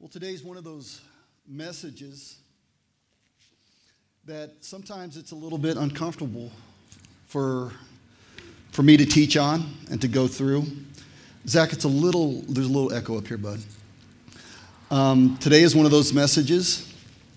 Well, today's one of those messages that sometimes it's a little bit uncomfortable for me to teach on and to go through. Zach, there's a little echo up here, bud. Today is one of those messages.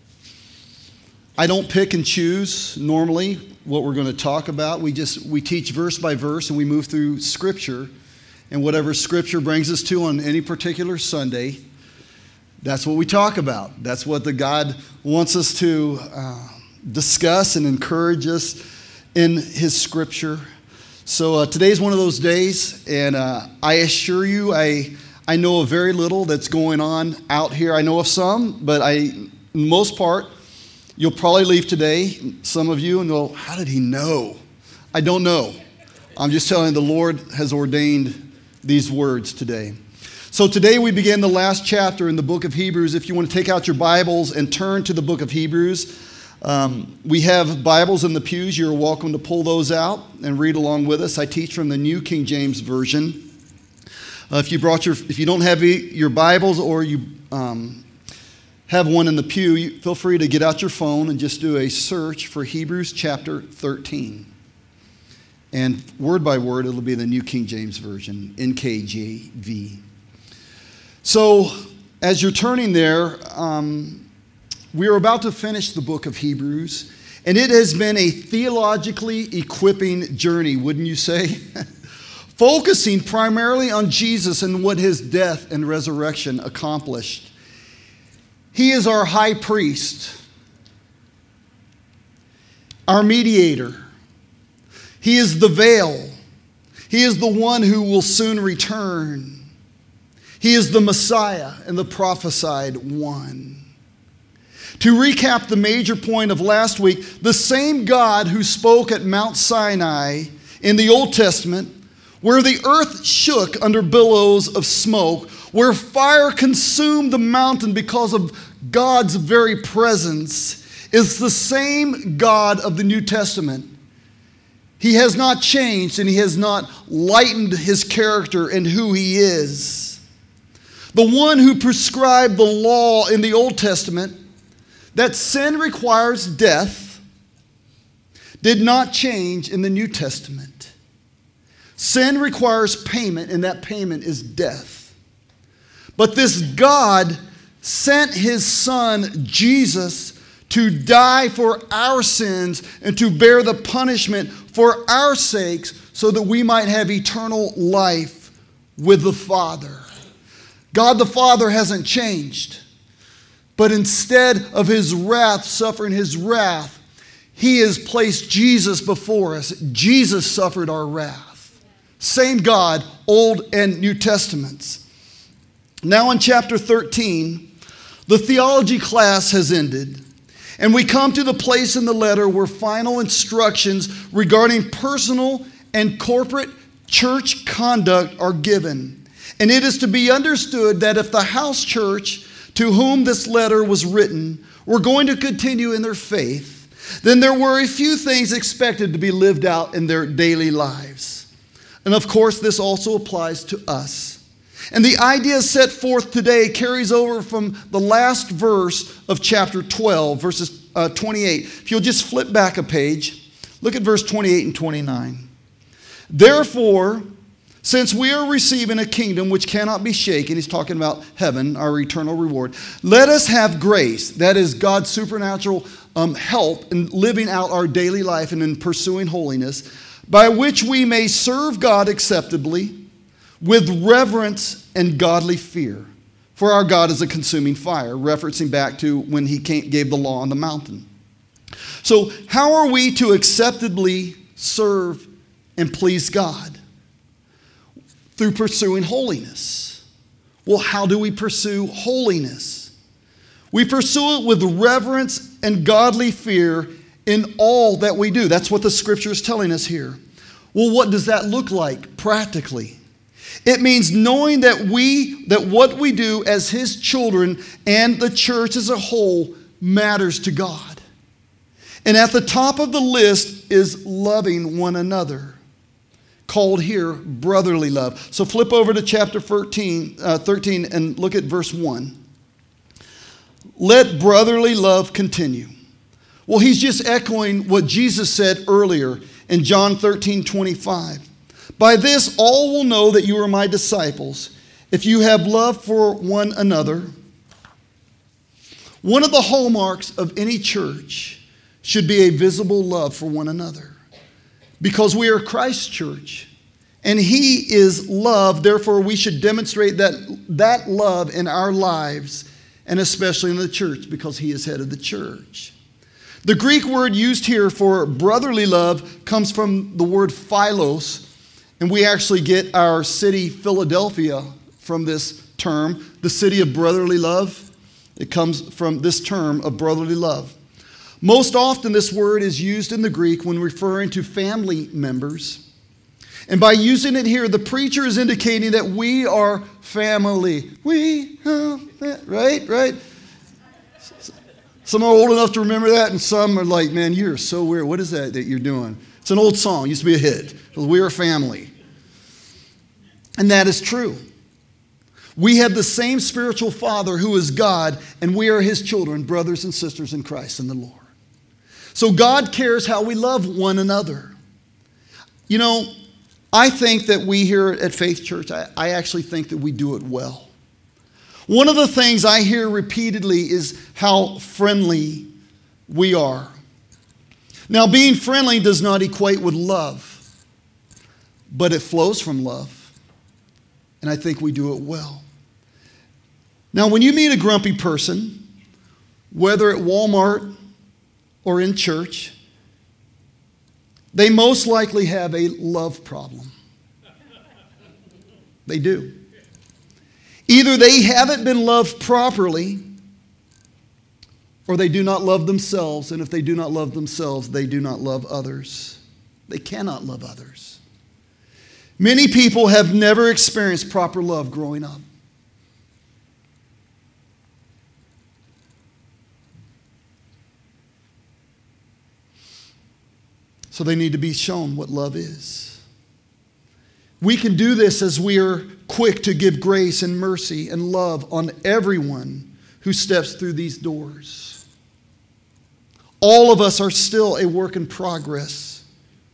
I don't pick and choose normally what we're going to talk about. We teach verse by verse and we move through Scripture. And whatever Scripture brings us to on any particular Sunday, that's what we talk about. That's what the God wants us to discuss and encourage us in His Scripture. So today's one of those days, and I assure you, I know of very little that's going on out here. I know of some, but most part, you'll probably leave today, some of you, and go, how did he know? I don't know. I'm just telling you, the Lord has ordained these words today. So today we begin the last chapter in the book of Hebrews. If you want to take out your Bibles and turn to the book of Hebrews, we have Bibles in the pews. You're welcome to pull those out and read along with us. I teach from the New King James Version. If you don't have your Bibles or you have one in the pew, feel free to get out your phone and just do a search for Hebrews chapter 13. And word by word, it'll be the New King James Version, NKJV. So, as you're turning there, we are about to finish the book of Hebrews, and it has been a theologically equipping journey, wouldn't you say? Focusing primarily on Jesus and what His death and resurrection accomplished. He is our high priest, our mediator. He is the veil. He is the one who will soon return. He is the Messiah and the prophesied one. To recap the major point of last week, the same God who spoke at Mount Sinai in the Old Testament, where the earth shook under billows of smoke, where fire consumed the mountain because of God's very presence, is the same God of the New Testament. He has not changed and He has not lightened His character and who He is. The one who prescribed the law in the Old Testament that sin requires death did not change in the New Testament. Sin requires payment, and that payment is death. But this God sent His Son, Jesus, to die for our sins and to bear the punishment for our sakes so that we might have eternal life with the Father. God the Father hasn't changed, but instead of His wrath, suffering His wrath, He has placed Jesus before us. Jesus suffered our wrath. Same God, Old and New Testaments. Now in chapter 13, the theology class has ended, and we come to the place in the letter where final instructions regarding personal and corporate church conduct are given. And it is to be understood that if the house church to whom this letter was written were going to continue in their faith, then there were a few things expected to be lived out in their daily lives. And of course, this also applies to us. And the idea set forth today carries over from the last verse of chapter 12, verses 28. If you'll just flip back a page, look at verse 28 and 29. Therefore, since we are receiving a kingdom which cannot be shaken, he's talking about heaven, our eternal reward, let us have grace, that is God's supernatural help in living out our daily life and in pursuing holiness, by which we may serve God acceptably with reverence and godly fear. For our God is a consuming fire, referencing back to when He gave the law on the mountain. So how are we to acceptably serve and please God? Through pursuing holiness. Well, how do we pursue holiness? We pursue it with reverence and godly fear in all that we do. That's what the Scripture is telling us here. Well, what does that look like practically? It means knowing that what we do as His children and the church as a whole matters to God. And at the top of the list is loving one another, called here brotherly love. So flip over to chapter 13 and look at verse 1. let brotherly love continue. Well, he's just echoing what Jesus said earlier in John 13:25. By this, all will know that you are my disciples, if you have love for one another. One of the hallmarks of any church should be a visible love for one another, because we are Christ's church, and he is love. Therefore, we should demonstrate that love in our lives, and especially in the church, because he is head of the church. The Greek word used here for brotherly love comes from the word philos, and we actually get our city, Philadelphia, from this term, the city of brotherly love. It comes from this term of brotherly love. Most often, this word is used in the Greek when referring to family members. And by using it here, the preacher is indicating that we are family. Right? Some are old enough to remember that, and some are like, man, you're so weird. What is that you're doing? It's an old song. It used to be a hit. We are family. And that is true. We have the same spiritual Father who is God, and we are his children, brothers and sisters in Christ and the Lord. So God cares how we love one another. You know, I think that we here at Faith Church, I actually think that we do it well. One of the things I hear repeatedly is how friendly we are. Now, being friendly does not equate with love, but it flows from love. And I think we do it well. Now, when you meet a grumpy person, whether at Walmart or in church, they most likely have a love problem. They do. Either they haven't been loved properly, or they do not love themselves. And if they do not love themselves, they do not love others. They cannot love others. Many people have never experienced proper love growing up. So they need to be shown what love is. We can do this as we are quick to give grace and mercy and love on everyone who steps through these doors. All of us are still a work in progress.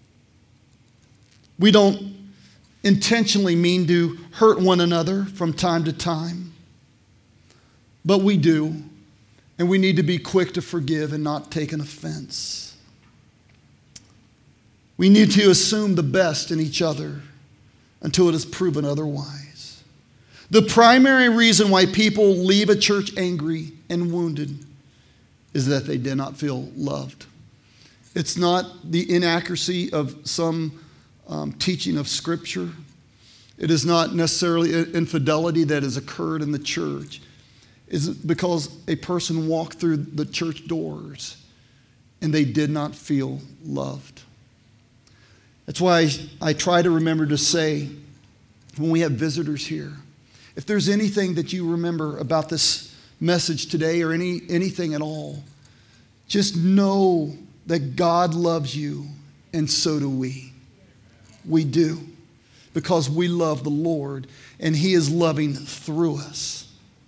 We don't intentionally mean to hurt one another from time to time, but we do, and we need to be quick to forgive and not take an offense. We need to assume the best in each other until it is proven otherwise. The primary reason why people leave a church angry and wounded is that they did not feel loved. It's not the inaccuracy of some teaching of Scripture. It is not necessarily infidelity that has occurred in the church. It's because a person walked through the church doors and they did not feel loved. That's why I try to remember to say, when we have visitors here, if there's anything that you remember about this message today or anything at all, just know that God loves you, and so do we. We do, because we love the Lord, and he is loving through us.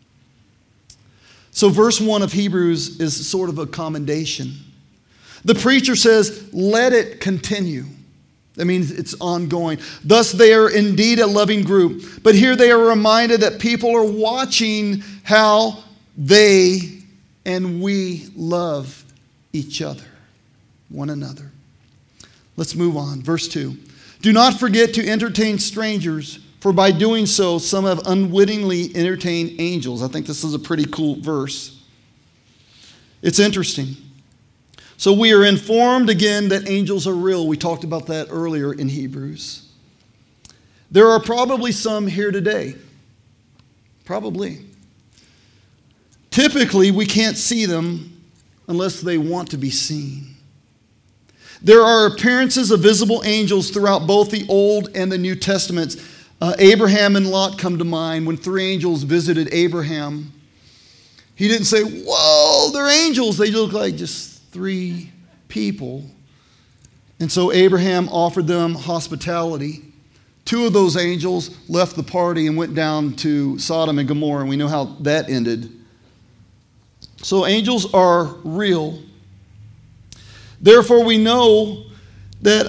So verse 1 of Hebrews is sort of a commendation. The preacher says, let it continue. That means it's ongoing. Thus, they are indeed a loving group. But here they are reminded that people are watching how they and we love each other, one another. Let's move on. Verse 2. Do not forget to entertain strangers, for by doing so, some have unwittingly entertained angels. I think this is a pretty cool verse. It's interesting. So we are informed again that angels are real. We talked about that earlier in Hebrews. There are probably some here today. Probably. Typically, we can't see them unless they want to be seen. There are appearances of visible angels throughout both the Old and the New Testaments. Abraham and Lot come to mind when 3 angels visited Abraham. He didn't say, whoa, they're angels. They look like just 3 people. And so Abraham offered them hospitality. 2 of those angels left the party and went down to Sodom and Gomorrah, and we know how that ended. So angels are real. Therefore, we know that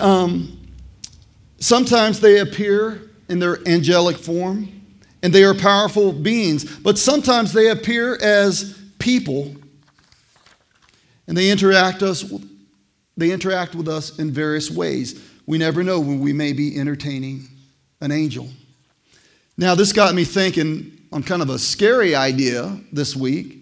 sometimes they appear in their angelic form, and they are powerful beings. But sometimes they appear as people, and they interact with us in various ways. We never know when we may be entertaining an angel. Now, this got me thinking on kind of a scary idea this week.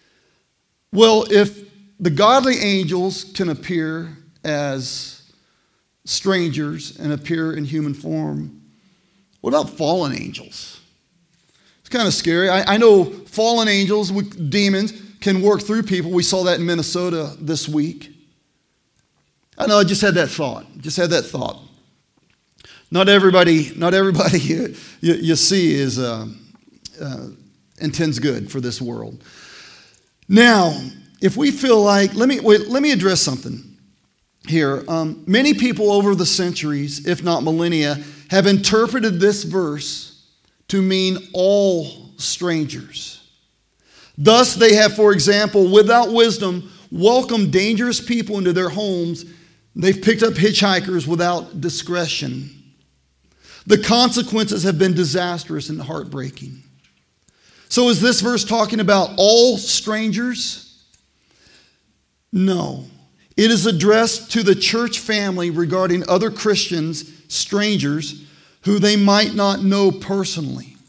Well, if the godly angels can appear as strangers and appear in human form, what about fallen angels? It's kind of scary. I know fallen angels with demons can work through people. We saw that in Minnesota this week. I know, I just had that thought. Not everybody you see is intends good for this world. Now, if we feel like, let me address something here. Many people over the centuries, if not millennia, have interpreted this verse to mean all strangers. Thus, they have, for example, without wisdom, welcomed dangerous people into their homes. They've picked up hitchhikers without discretion. The consequences have been disastrous and heartbreaking. So is this verse talking about all strangers? No. It is addressed to the church family regarding other Christians, strangers, who they might not know personally.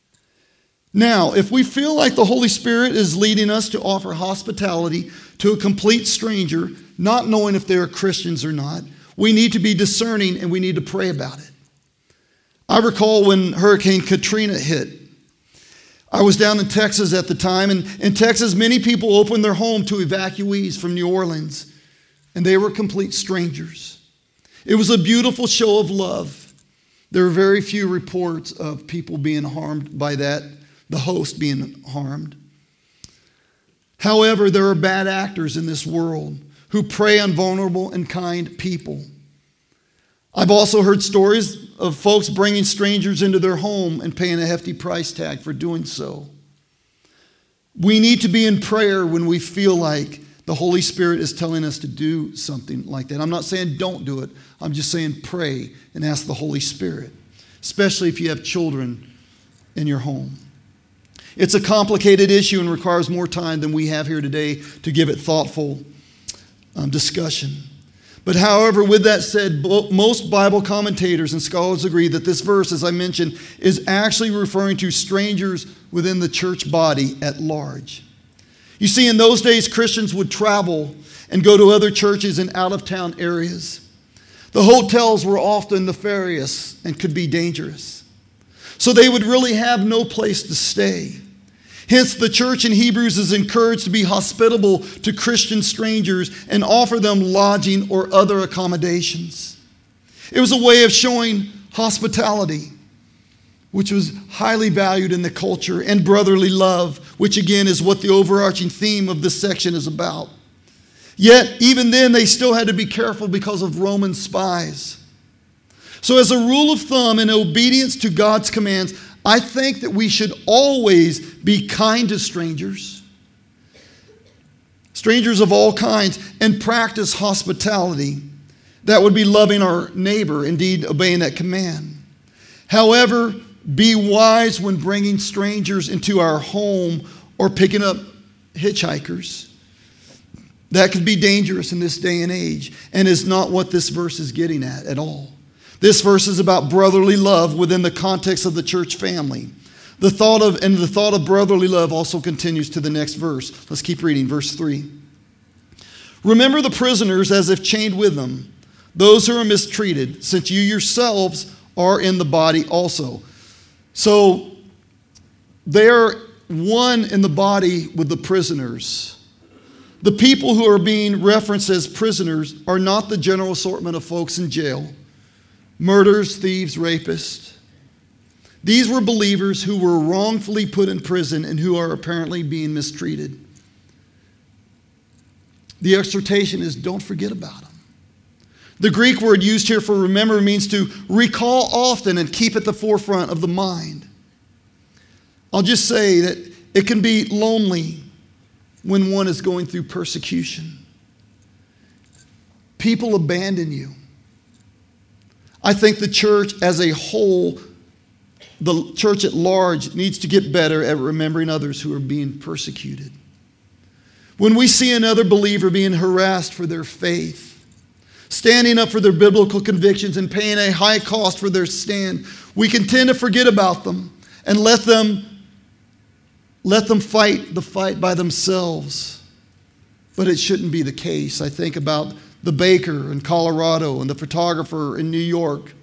Now, if we feel like the Holy Spirit is leading us to offer hospitality to a complete stranger, not knowing if they are Christians or not, we need to be discerning and we need to pray about it. I recall when Hurricane Katrina hit. I was down in Texas at the time, and in Texas, many people opened their home to evacuees from New Orleans, and they were complete strangers. It was a beautiful show of love. There were very few reports of people being harmed by that, the host being harmed. However, there are bad actors in this world who prey on vulnerable and kind people. I've also heard stories of folks bringing strangers into their home and paying a hefty price tag for doing so. We need to be in prayer when we feel like the Holy Spirit is telling us to do something like that. I'm not saying don't do it. I'm just saying pray and ask the Holy Spirit, especially if you have children in your home. It's a complicated issue and requires more time than we have here today to give it thoughtful discussion. But however, with that said, most Bible commentators and scholars agree that this verse, as I mentioned, is actually referring to strangers within the church body at large. You see, in those days, Christians would travel and go to other churches in out-of-town areas. The hotels were often nefarious and could be dangerous. So they would really have no place to stay. Hence, the church in Hebrews is encouraged to be hospitable to Christian strangers and offer them lodging or other accommodations. It was a way of showing hospitality, which was highly valued in the culture, and brotherly love, which again is what the overarching theme of this section is about. Yet, even then, they still had to be careful because of Roman spies. So as a rule of thumb, in obedience to God's commands, I think that we should always be kind to strangers of all kinds, and practice hospitality. That would be loving our neighbor, indeed obeying that command. However, be wise when bringing strangers into our home or picking up hitchhikers. That could be dangerous in this day and age, and is not what this verse is getting at all. This verse is about brotherly love within the context of the church family. The thought of brotherly love also continues to the next verse. Let's keep reading, verse 3. Remember the prisoners as if chained with them, those who are mistreated, since you yourselves are in the body also. So they are one in the body with the prisoners. The people who are being referenced as prisoners are not the general assortment of folks in jail. Murderers, thieves, rapists. These were believers who were wrongfully put in prison and who are apparently being mistreated. The exhortation is don't forget about them. The Greek word used here for remember means to recall often and keep at the forefront of the mind. I'll just say that it can be lonely when one is going through persecution. People abandon you. I think the church as a whole, the church at large, needs to get better at remembering others who are being persecuted. When we see another believer being harassed for their faith, standing up for their biblical convictions and paying a high cost for their stand, we can tend to forget about them and let them fight the fight by themselves. But it shouldn't be the case. I think about the baker in Colorado and the photographer in New York.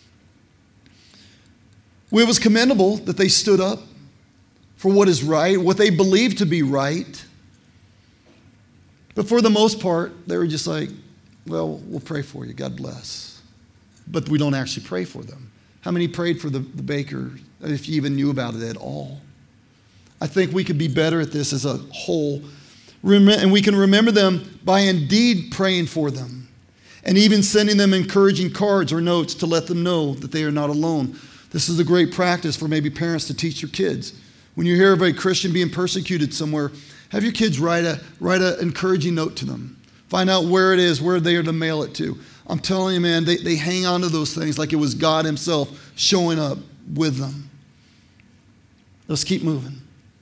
It was commendable that they stood up for what is right, what they believed to be right. But for the most part, they were just like, well, we'll pray for you, God bless. But we don't actually pray for them. How many prayed for the baker, if you even knew about it at all? I think we could be better at this as a whole. And we can remember them by indeed praying for them and even sending them encouraging cards or notes to let them know that they are not alone. This is a great practice for maybe parents to teach your kids. When you hear of a Christian being persecuted somewhere, have your kids write an encouraging note to them. Find out where it is, where they are to mail it to. I'm telling you, man, they hang on to those things like it was God himself showing up with them. Let's keep moving.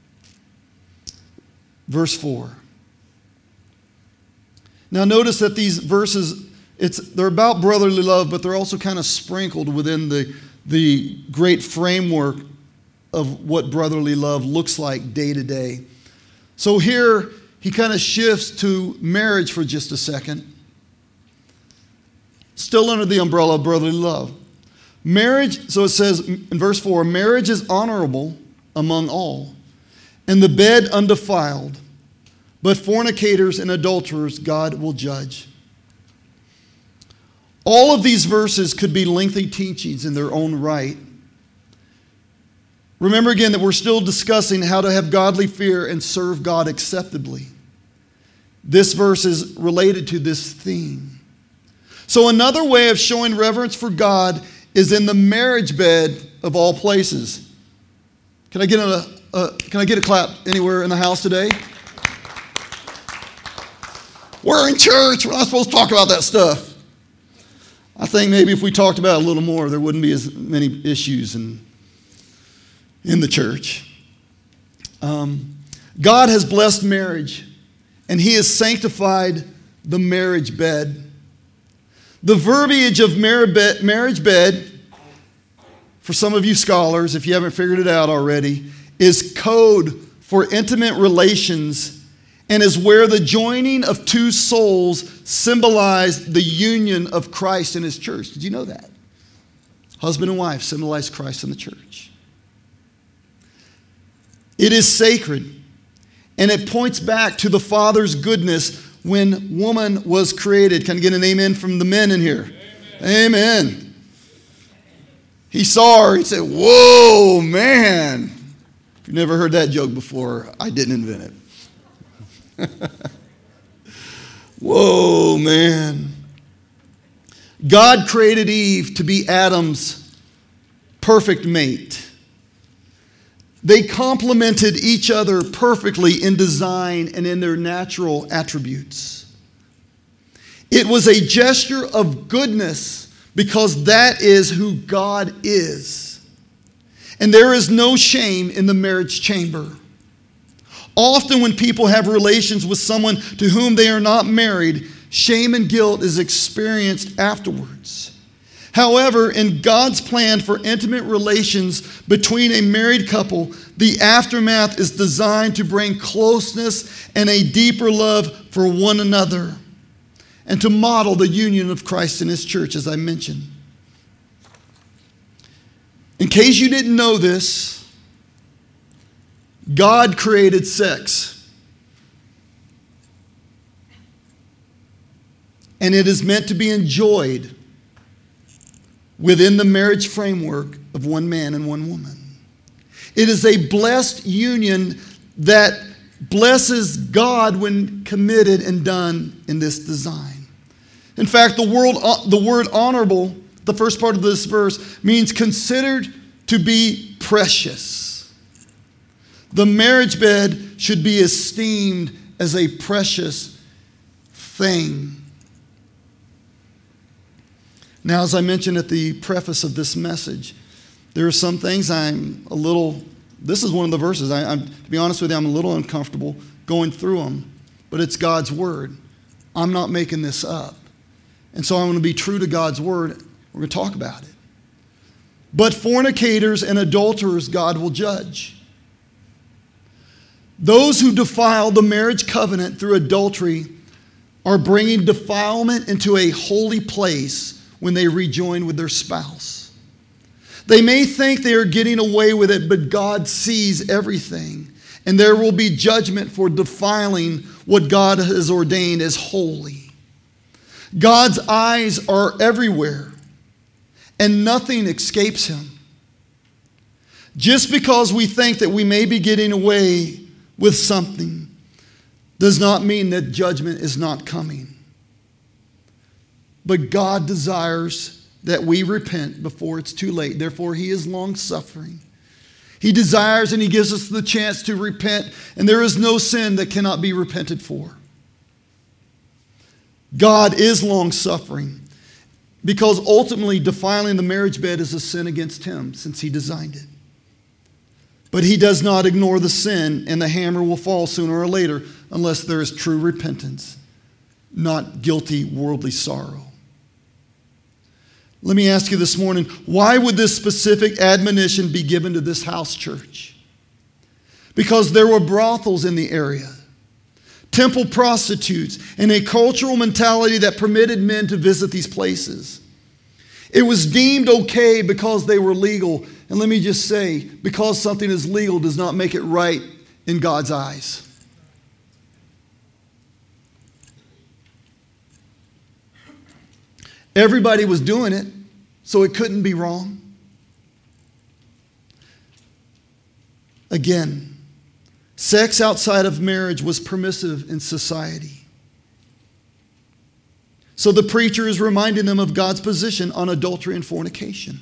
Verse 4. Now notice that these verses, they're about brotherly love, but they're also kind of sprinkled within the great framework of what brotherly love looks like day to day. So here, he kind of shifts to marriage for just a second. Still under the umbrella of brotherly love. Marriage, so it says in verse 4, marriage is honorable among all, and the bed undefiled, but fornicators and adulterers God will judge. All of these verses could be lengthy teachings in their own right. Remember again that we're still discussing how to have godly fear and serve God acceptably. This verse is related to this theme. So another way of showing reverence for God is in the marriage bed of all places. Can I get a clap anywhere in the house today? We're in church. We're not supposed to talk about that stuff. I think maybe if we talked about it a little more, there wouldn't be as many issues in the church. God has blessed marriage, and he has sanctified the marriage bed. The verbiage of marriage bed, for some of you scholars, if you haven't figured it out already, is code for intimate relations and is where the joining of two souls symbolize the union of Christ and his church. Did you know that? Husband and wife symbolize Christ and the church. It is sacred, and it points back to the Father's goodness when woman was created. Can I get an amen from the men in here? Amen. He saw her, he said, whoa, man. If you've never heard that joke before, I didn't invent it. Whoa, man. God created Eve to be Adam's perfect mate. They complemented each other perfectly in design and in their natural attributes. It was a gesture of goodness because that is who God is. And there is no shame in the marriage chamber. Often when people have relations with someone to whom they are not married, shame and guilt is experienced afterwards. However, in God's plan for intimate relations between a married couple, the aftermath is designed to bring closeness and a deeper love for one another and to model the union of Christ and his church, as I mentioned. In case you didn't know this, God created sex. And it is meant to be enjoyed within the marriage framework of one man and one woman. It is a blessed union that blesses God when committed and done in this design. In fact, the word honorable, the first part of this verse, means considered to be precious. The marriage bed should be esteemed as a precious thing. Now, as I mentioned at the preface of this message, there are some things this is one of the verses, to be honest with you, I'm a little uncomfortable going through them, but it's God's word. I'm not making this up. And so I'm going to be true to God's word. We're going to talk about it. But fornicators and adulterers God will judge. Those who defile the marriage covenant through adultery are bringing defilement into a holy place when they rejoin with their spouse. They may think they are getting away with it, but God sees everything, and there will be judgment for defiling what God has ordained as holy. God's eyes are everywhere, and nothing escapes him. Just because we think that we may be getting away with something does not mean that judgment is not coming. But God desires that we repent before it's too late. Therefore, he is long-suffering. He desires and he gives us the chance to repent, and there is no sin that cannot be repented for. God is long-suffering because ultimately defiling the marriage bed is a sin against him since he designed it. But he does not ignore the sin, and the hammer will fall sooner or later unless there is true repentance, not guilty worldly sorrow. Let me ask you this morning, why would this specific admonition be given to this house church? Because there were brothels in the area, temple prostitutes, and a cultural mentality that permitted men to visit these places. It was deemed okay because they were legal. And let me just say, because something is legal does not make it right in God's eyes. Everybody was doing it, so it couldn't be wrong. Again, sex outside of marriage was permissive in society. So the preacher is reminding them of God's position on adultery and fornication.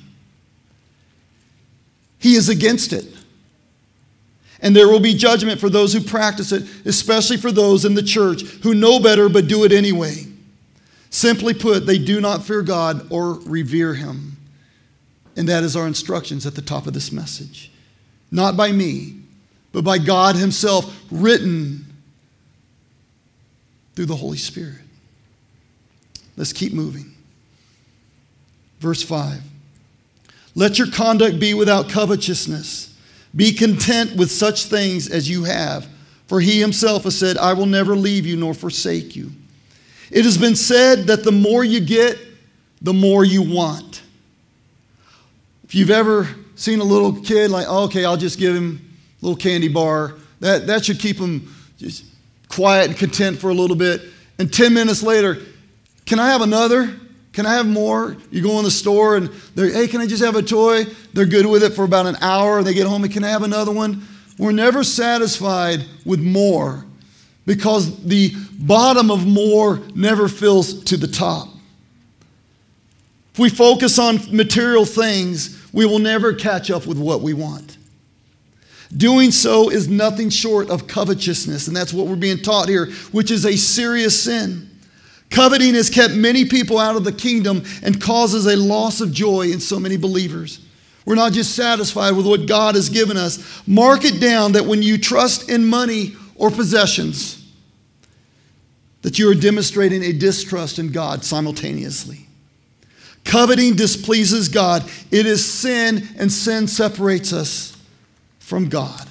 He is against it. And there will be judgment for those who practice it, especially for those in the church who know better but do it anyway. Simply put, they do not fear God or revere him. And that is our instructions at the top of this message. Not by me, but by God himself, written through the Holy Spirit. Let's keep moving. Verse 5. Let your conduct be without covetousness. Be content with such things as you have. For he himself has said, I will never leave you nor forsake you. It has been said that the more you get, the more you want. If you've ever seen a little kid like, okay, I'll just give him a little candy bar. That should keep him just quiet and content for a little bit. And 10 minutes later, can I have another? Can I have more? You go in the store and they're, hey, can I just have a toy? They're good with it for about an hour. They get home and can I have another one? We're never satisfied with more because the bottom of more never fills to the top. If we focus on material things, we will never catch up with what we want. Doing so is nothing short of covetousness, and that's what we're being taught here, which is a serious sin. Coveting has kept many people out of the kingdom and causes a loss of joy in so many believers. We're not just satisfied with what God has given us. Mark it down that when you trust in money or possessions, that you are demonstrating a distrust in God simultaneously. Coveting displeases God. It is sin, and sin separates us from God.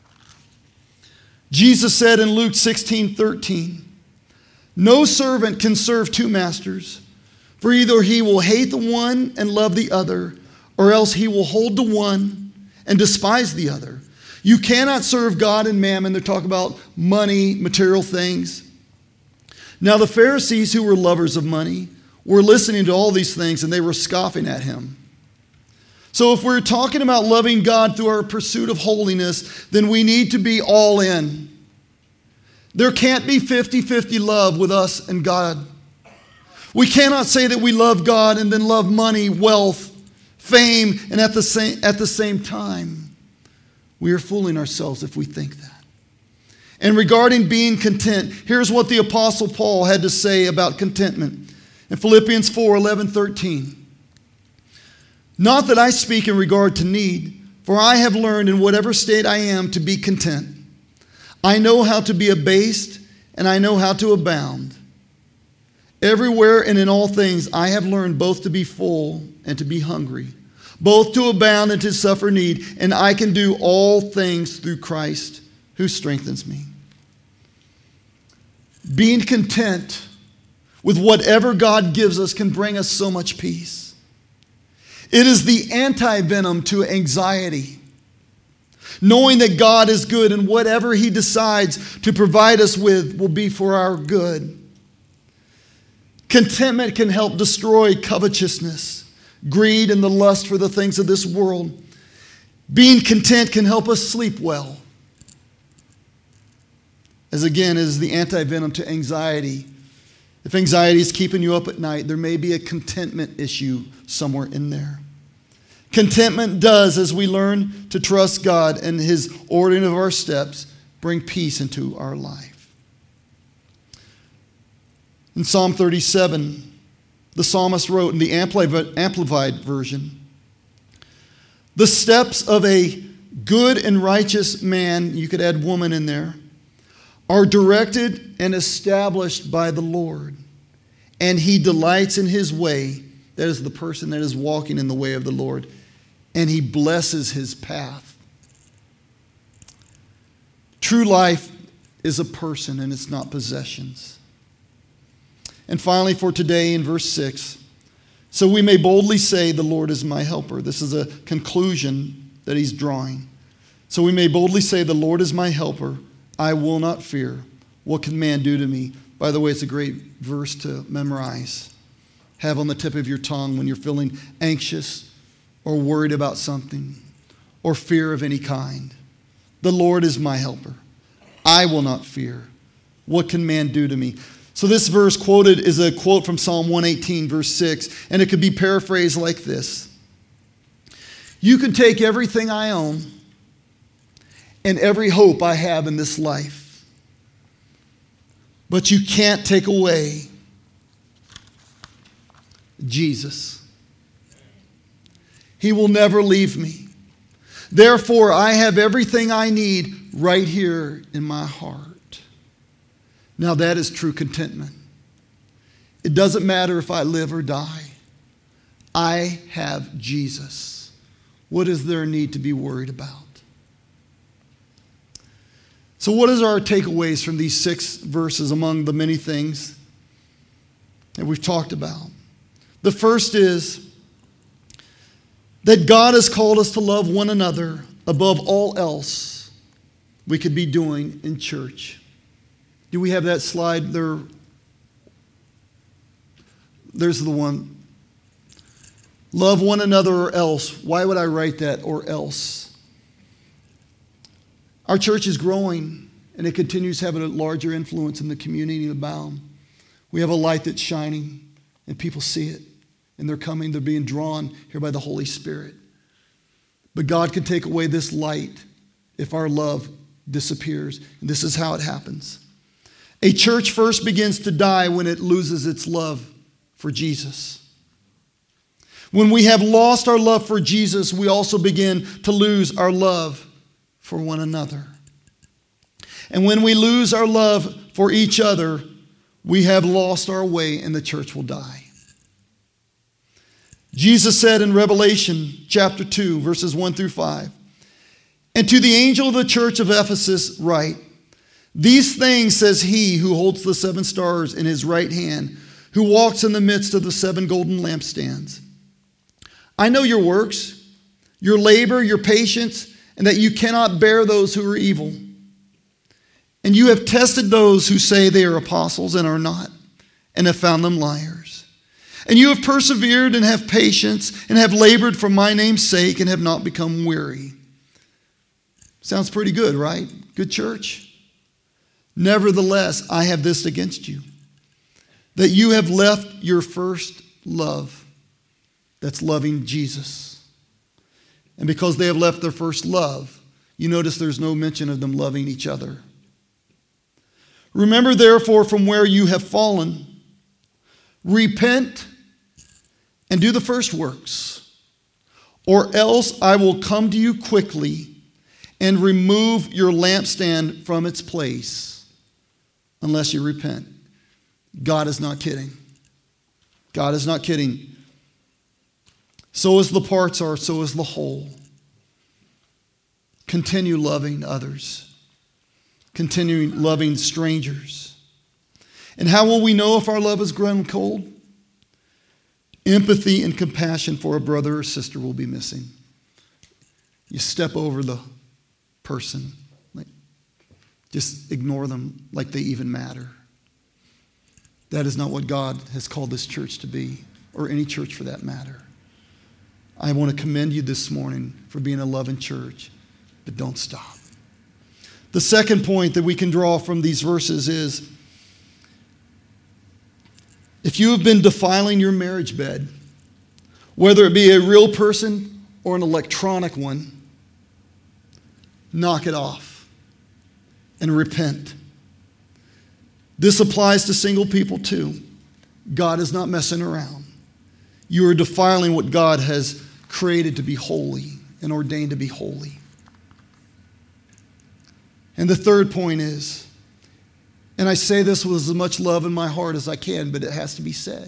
Jesus said in Luke 16:13, no servant can serve two masters, for either he will hate the one and love the other, or else he will hold to one and despise the other. You cannot serve God and mammon. They're talking about money, material things. Now the Pharisees, who were lovers of money, were listening to all these things, and they were scoffing at him. So if we're talking about loving God through our pursuit of holiness, then we need to be all in. There can't be 50-50 love with us and God. We cannot say that we love God and then love money, wealth, fame, and at the same time. We are fooling ourselves if we think that. And regarding being content, here's what the Apostle Paul had to say about contentment. In Philippians 4:11-13. Not that I speak in regard to need, for I have learned in whatever state I am to be content. I know how to be abased, and I know how to abound. Everywhere and in all things I have learned both to be full and to be hungry, both to abound and to suffer need, and I can do all things through Christ who strengthens me. Being content with whatever God gives us can bring us so much peace. It is the anti-venom to anxiety. Knowing that God is good and whatever He decides to provide us with will be for our good. Contentment can help destroy covetousness, greed, and the lust for the things of this world. Being content can help us sleep well. As again, is the anti-venom to anxiety. If anxiety is keeping you up at night, there may be a contentment issue somewhere in there. Contentment does, as we learn to trust God and His ordering of our steps, bring peace into our life. In Psalm 37, the psalmist wrote in the Amplified version, the steps of a good and righteous man, you could add woman in there, are directed and established by the Lord, and He delights in his way. That is the person that is walking in the way of the Lord, and He blesses his path. True life is a person, and it's not possessions. And finally, for today, in verse 6, so we may boldly say, the Lord is my helper. This is a conclusion that he's drawing. So we may boldly say, the Lord is my helper. I will not fear. What can man do to me? By the way, it's a great verse to memorize. Have on the tip of your tongue when you're feeling anxious or worried about something or fear of any kind. The Lord is my helper. I will not fear. What can man do to me? So this verse quoted is a quote from Psalm 118, verse 6, and it could be paraphrased like this. You can take everything I own and every hope I have in this life, but you can't take away Jesus. He will never leave me. Therefore, I have everything I need right here in my heart. Now that is true contentment. It doesn't matter if I live or die. I have Jesus. What is there a need to be worried about? So what is our takeaways from these 6 verses among the many things that we've talked about? The first is that God has called us to love one another above all else we could be doing in church. Do we have that slide there? There's the one. Love one another or else. Why would I write that or else? Our church is growing, and it continues having a larger influence in the community of Bound. We have a light that's shining, and people see it, and they're coming, they're being drawn here by the Holy Spirit. But God can take away this light if our love disappears, and this is how it happens. A church first begins to die when it loses its love for Jesus. When we have lost our love for Jesus, we also begin to lose our love for one another. And when we lose our love for each other, we have lost our way and the church will die. Jesus said in Revelation chapter 2, verses 1-5, and to the angel of the church of Ephesus write, these things says he who holds the 7 stars in his right hand, who walks in the midst of the 7 golden lampstands. I know your works, your labor, your patience, and that you cannot bear those who are evil. And you have tested those who say they are apostles and are not, and have found them liars. And you have persevered and have patience and have labored for my name's sake and have not become weary. Sounds pretty good, right? Good church. Nevertheless, I have this against you, that you have left your first love. That's loving Jesus. And because they have left their first love, you notice there's no mention of them loving each other. Remember therefore from where you have fallen, repent and do the first works, or else I will come to you quickly and remove your lampstand from its place, unless you repent. God is not kidding. God is not kidding. So as the parts are, so is the whole. Continue loving others. Continue loving strangers. And how will we know if our love has grown cold? Empathy and compassion for a brother or sister will be missing. You step over the person. Just ignore them like they even matter. That is not what God has called this church to be, or any church for that matter. I want to commend you this morning for being a loving church, but don't stop. The second point that we can draw from these verses is, if you have been defiling your marriage bed, whether it be a real person or an electronic one, knock it off and repent. This applies to single people too. God is not messing around. You are defiling what God has created to be holy and ordained to be holy. And the third point is, and I say this with as much love in my heart as I can, but it has to be said.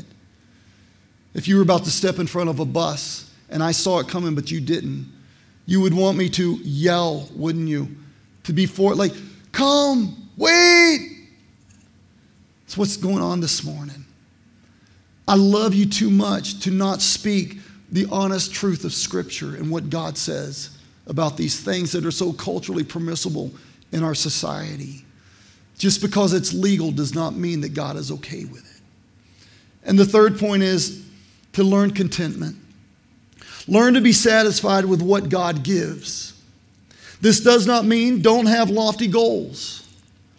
If you were about to step in front of a bus and I saw it coming but you didn't, you would want me to yell, wouldn't you? To be like, come, wait. That's what's going on this morning. I love you too much to not speak the honest truth of Scripture and what God says about these things that are so culturally permissible in our society. Just because it's legal does not mean that God is okay with it. And the third point is to learn contentment. Learn to be satisfied with what God gives. This does not mean don't have lofty goals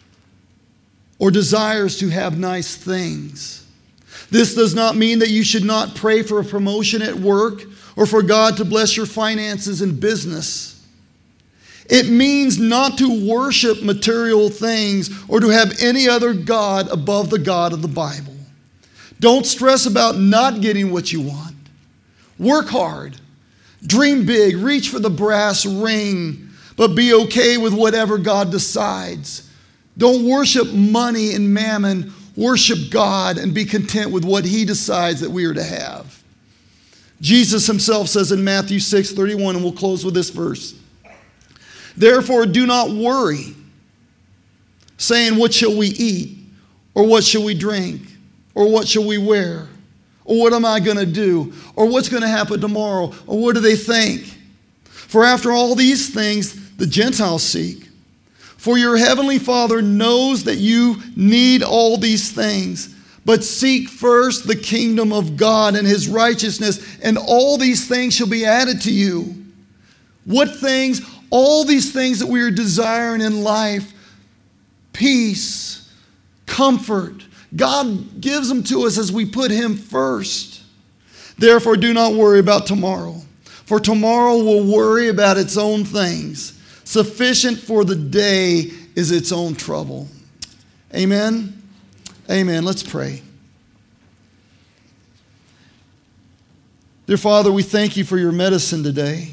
or desires to have nice things. This does not mean that you should not pray for a promotion at work or for God to bless your finances and business. It means not to worship material things or to have any other God above the God of the Bible. Don't stress about not getting what you want. Work hard. Dream big. Reach for the brass ring. But be okay with whatever God decides. Don't worship money and mammon. Worship God and be content with what He decides that we are to have. Jesus Himself says in Matthew 6:31, and we'll close with this verse, therefore do not worry, saying, what shall we eat? Or what shall we drink? Or what shall we wear? Or what am I going to do? Or what's going to happen tomorrow? Or what do they think? For after all these things the Gentiles seek. For your heavenly Father knows that you need all these things. But seek first the kingdom of God and His righteousness, and all these things shall be added to you. What things? All these things that we are desiring in life. Peace, comfort. God gives them to us as we put Him first. Therefore, do not worry about tomorrow, for tomorrow will worry about its own things. Sufficient for the day is its own trouble. Amen? Amen. Let's pray. Dear Father, we thank You for Your medicine today.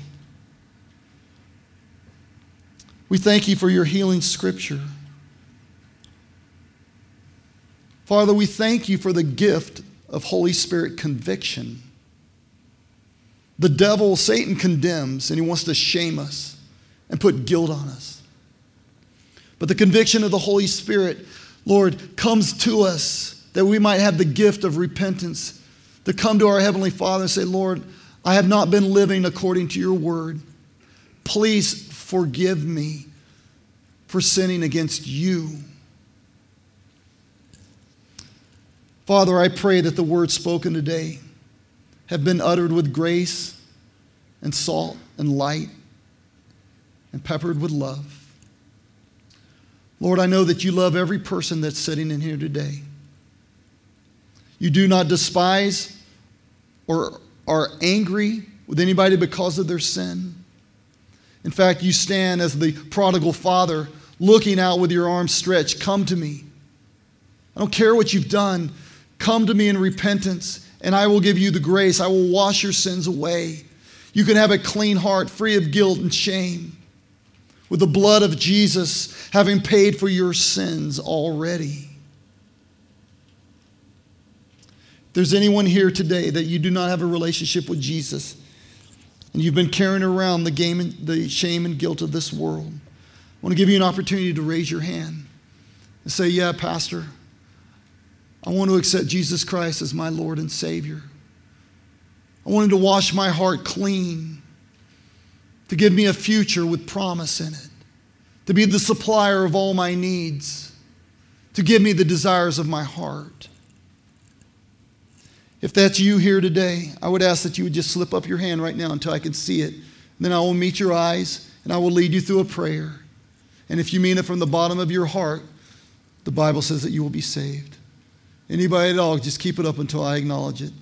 We thank You for Your healing Scripture. Father, we thank You for the gift of Holy Spirit conviction. The devil, Satan, condemns, and he wants to shame us and put guilt on us. But the conviction of the Holy Spirit, Lord, comes to us that we might have the gift of repentance, to come to our Heavenly Father and say, Lord, I have not been living according to Your word. Please forgive me for sinning against You. Father, I pray that the words spoken today have been uttered with grace and salt and light and peppered with love. Lord, I know that You love every person that's sitting in here today. You do not despise or are angry with anybody because of their sin. In fact, You stand as the prodigal father looking out with Your arms stretched. Come to Me. I don't care what you've done. Come to me in repentance, and I will give you the grace. I will wash your sins away. You can have a clean heart, free of guilt and shame, with the blood of Jesus having paid for your sins already. If there's anyone here today that you do not have a relationship with Jesus, and you've been carrying around the shame and guilt of this world, I want to give you an opportunity to raise your hand and say, yeah, Pastor, I want to accept Jesus Christ as my Lord and Savior. I want him to wash my heart clean, to give me a future with promise in it, to be the supplier of all my needs, to give me the desires of my heart. If that's you here today, I would ask that you would just slip up your hand right now until I can see it. Then I will meet your eyes and I will lead you through a prayer. And if you mean it from the bottom of your heart, the Bible says that you will be saved. Anybody at all, just keep it up until I acknowledge it.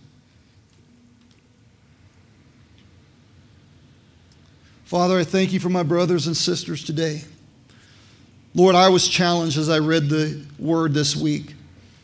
Father, I thank you for my brothers and sisters today. Lord, I was challenged as I read the word this week.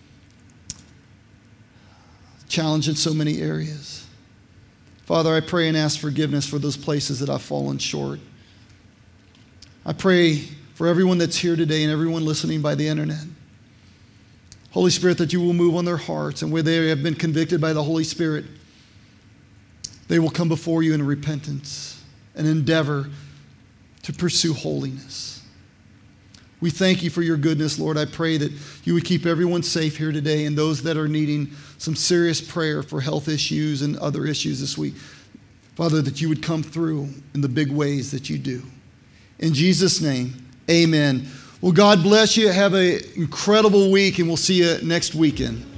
Challenged in so many areas. Father, I pray and ask forgiveness for those places that I've fallen short. I pray for everyone that's here today and everyone listening by the internet. Holy Spirit, that you will move on their hearts, and where they have been convicted by the Holy Spirit, they will come before you in repentance and endeavor to pursue holiness. We thank you for your goodness, Lord. I pray that you would keep everyone safe here today, and those that are needing some serious prayer for health issues and other issues this week, Father, that you would come through in the big ways that you do. In Jesus' name, amen. Well, God bless you. Have an incredible week, and we'll see you next weekend.